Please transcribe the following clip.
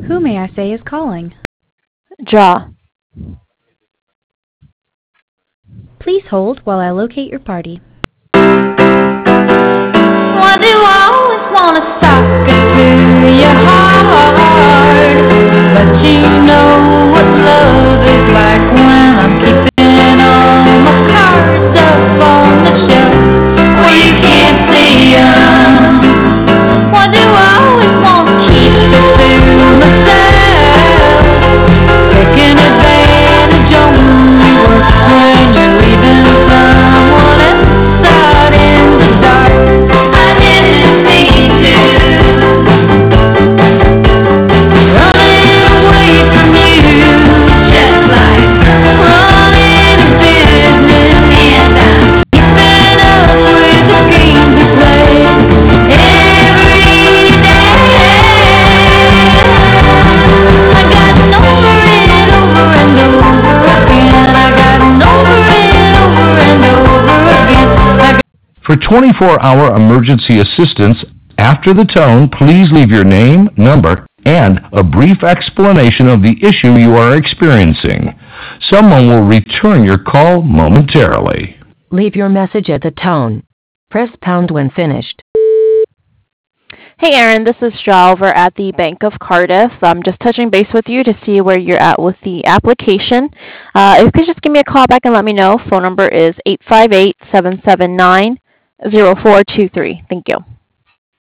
Who may I say is calling? Jaw. Please hold while I locate your party. Why do I always want a socket to your heart? But you know what love is like when I'm keeping all my cards up on the shelf where you can't see 'em. Why do I always want to keep it to myself? Taking advantage only works when you're leaving someone else out in the dark. I didn't mean to. Running away from you, just like running a business, and I'm keeping up with the games we play every day. I gotten over it over and over again. I gotten over it over and over again. For 24-hour emergency assistance, after the tone, please leave your name, number, and a brief explanation of the issue you are experiencing. Someone will return your call momentarily. Leave your message at the tone. Press pound when finished. Hey Aaron, this is Jaw over at the Bank of Cardiff. I'm just touching base with you to see where you're at with the application. If you could just give me a call back and let me know. Phone number is 858-779-0423. Thank you.